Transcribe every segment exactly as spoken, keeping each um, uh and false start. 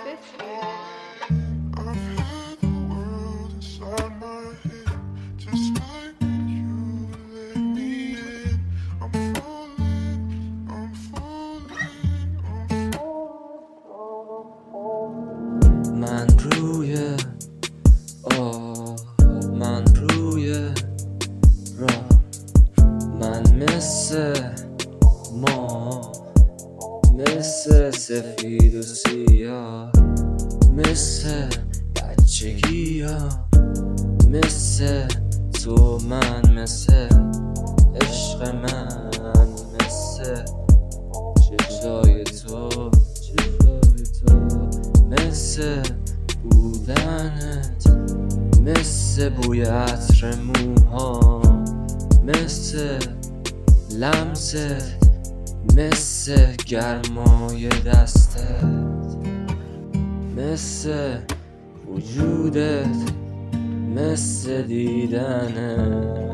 من روی آه من روی راه، من مثل ما، مثل سفید و سیاه، مثل بچگی ها، مثل تو من، مثل عشق من، مثل چشای تو، چشای تو، مثل بودنت، مثل بوی عطر موها، مثل لمست، مثل گرمای دستت، مثل وجودت، مثل دیدنت.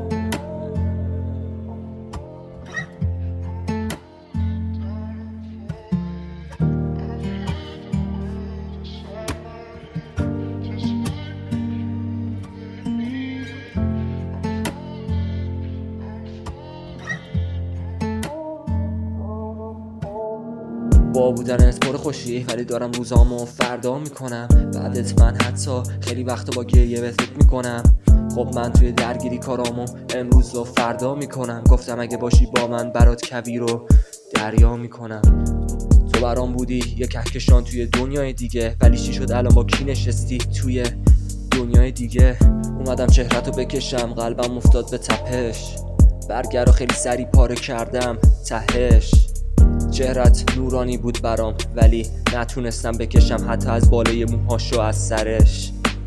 با بودنت پر خوشی، ولی دارم روزامو فردا میکنم. بعدت من حتی خیلی وقتا با گریه به فکر میکنم. خب من توی درگیری کارامو امروز و فردا میکنم. گفتم اگه باشی با من برات کویر رو دریا میکنم. تو برام بودی یه کهکشان توی دنیای دیگه، ولی چی شد الان با کی نشستی توی دنیای دیگه؟ اومدم چهرتو بکشم، قلبم افتاد به تپش. برگر رو خیلی سری پاره کردم تهش. چهرت نورانی بود برام، ولی نتونستم بکشم حتی از بالای موهاشو از سرش.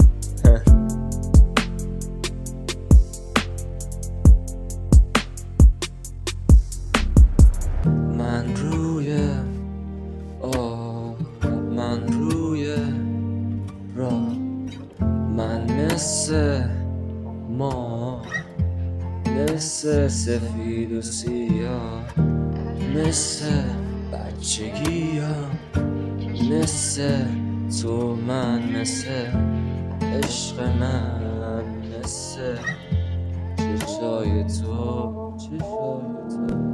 من روی آه من روی راه، من مثل ما، مثل سفید و سیاه، مثل بچگی ها، مثل تو من، مثل عشق من، مثل چشای تو، چشای تو.